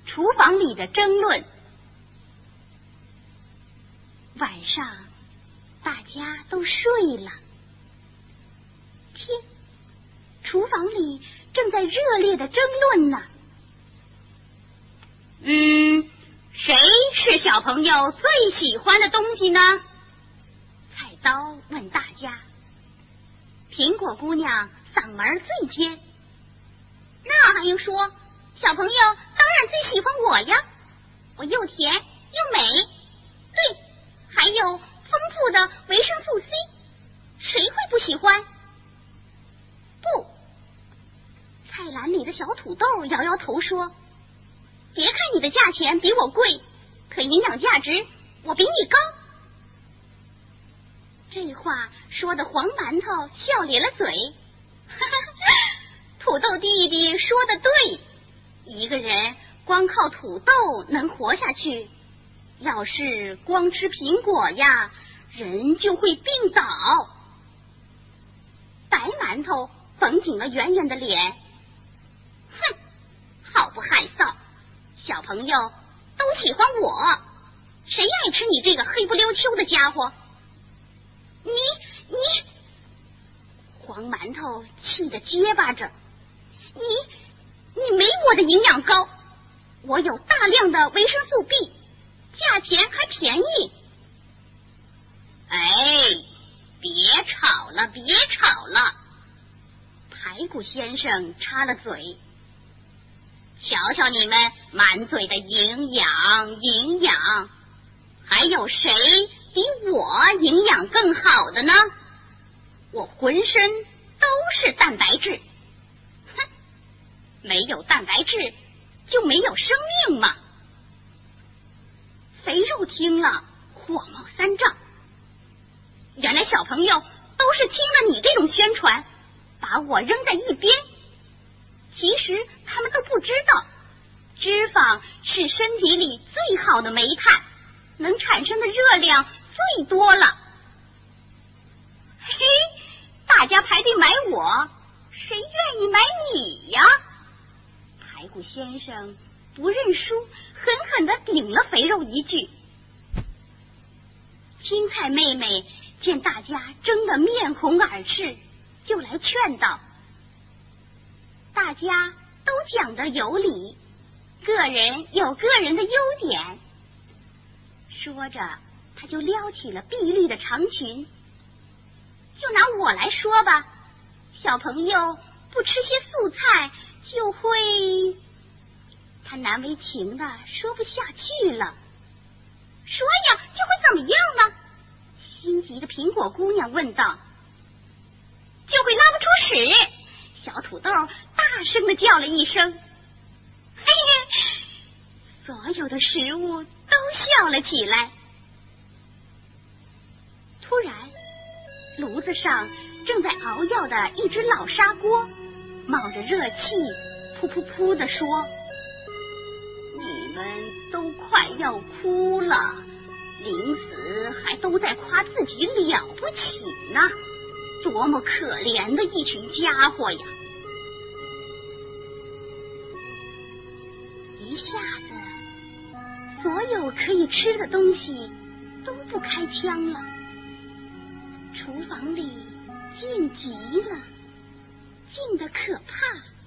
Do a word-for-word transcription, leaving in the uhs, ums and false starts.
厨房里的争论。晚上大家都睡了，听，厨房里正在热烈的争论呢。嗯，谁是小朋友最喜欢的东西呢？菜刀问大家。苹果姑娘嗓门最尖，那还用说，小朋友当然最喜欢我呀，我又甜又美，对，还有丰富的维生素 C， 谁会不喜欢？不，菜篮里的小土豆摇摇头说，别看你的价钱比我贵，可营养价值我比你高。这话说的黄馒头笑咧了嘴，哈哈，土豆弟弟说的对，一个人光靠土豆能活下去，要是光吃苹果呀，人就会病倒。白馒头绷紧了圆圆的脸，哼，好不害臊，小朋友都喜欢我，谁爱吃你这个黑不溜秋的家伙？你你，黄馒头气得结巴着，你你没我的营养高，我有大量的维生素 B， 价钱还便宜。哎，别吵了别吵了，排骨先生插了嘴，瞧瞧你们满嘴的营养营养，还有谁比我营养更好的呢？我浑身都是蛋白质，哼，没有蛋白质就没有生命嘛。肥肉听了火冒三丈，原来小朋友都是听了你这种宣传把我扔在一边，其实他们都不知道，脂肪是身体里最好的煤炭，能产生的热量最多了。嘿，大家排队买我，谁愿意买你呀？排骨先生不认输，狠狠地顶了肥肉一句。青菜妹妹见大家争得面红耳赤，就来劝道，大家都讲得有理，个人有个人的优点。说着他就撩起了碧绿的长裙。就拿我来说吧，小朋友不吃些素菜就会……他难为情的说不下去了。说呀，就会怎么样呢？心急的苹果姑娘问道。就会拉不出屎。小土豆大声的叫了一声。嘿嘿，所有的食物都笑了起来。突然，炉子上正在熬药的一只老砂锅冒着热气，噗噗噗地说：你们都快要哭了，临死还都在夸自己了不起呢，多么可怜的一群家伙呀！一下子，所有可以吃的东西都不开枪了，厨房里静极了，静得可怕。